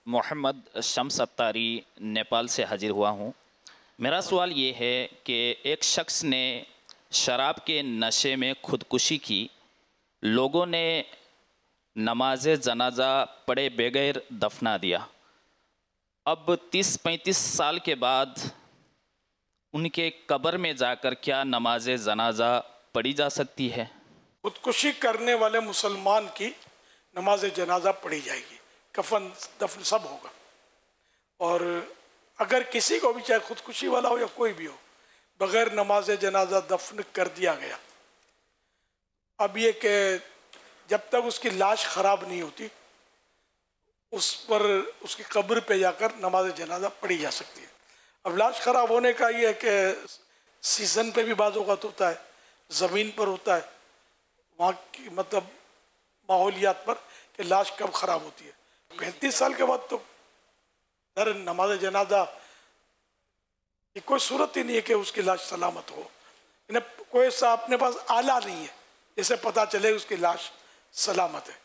محمد شمس اتاری نیپال سے حاضر ہوا ہوں۔ میرا سوال یہ ہے کہ ایک شخص نے شراب کے نشے میں خودکشی کی، لوگوں نے نماز جنازہ پڑھے بغیر دفنا دیا۔ اب 30-35 سال کے بعد ان کے قبر میں جا کر کیا نماز جنازہ پڑھی جا سکتی ہے؟ خودکشی کرنے والے مسلمان کی نماز جنازہ پڑھی جائے گی، کفن دفن سب ہوگا۔ اور اگر کسی کو بھی چاہے خودکشی والا ہو یا کوئی بھی ہو، بغیر نماز جنازہ دفن کر دیا گیا، اب یہ کہ جب تک اس کی لاش خراب نہیں ہوتی اس پر اس کی قبر پہ جا کر نماز جنازہ پڑھی جا سکتی ہے۔ اب لاش خراب ہونے کا یہ ہے کہ سیزن پہ بھی بعض اوقات ہوتا ہے، زمین پر ہوتا ہے، وہاں کی مطلب ماحولیات پر کہ لاش کب خراب ہوتی ہے۔ 35 سال کے بعد تو در نماز جنازہ کی کوئی صورت ہی نہیں ہے کہ اس کی لاش سلامت ہو، کوئی ایسا اپنے پاس آلہ نہیں ہے جسے پتہ چلے اس کی لاش سلامت ہے۔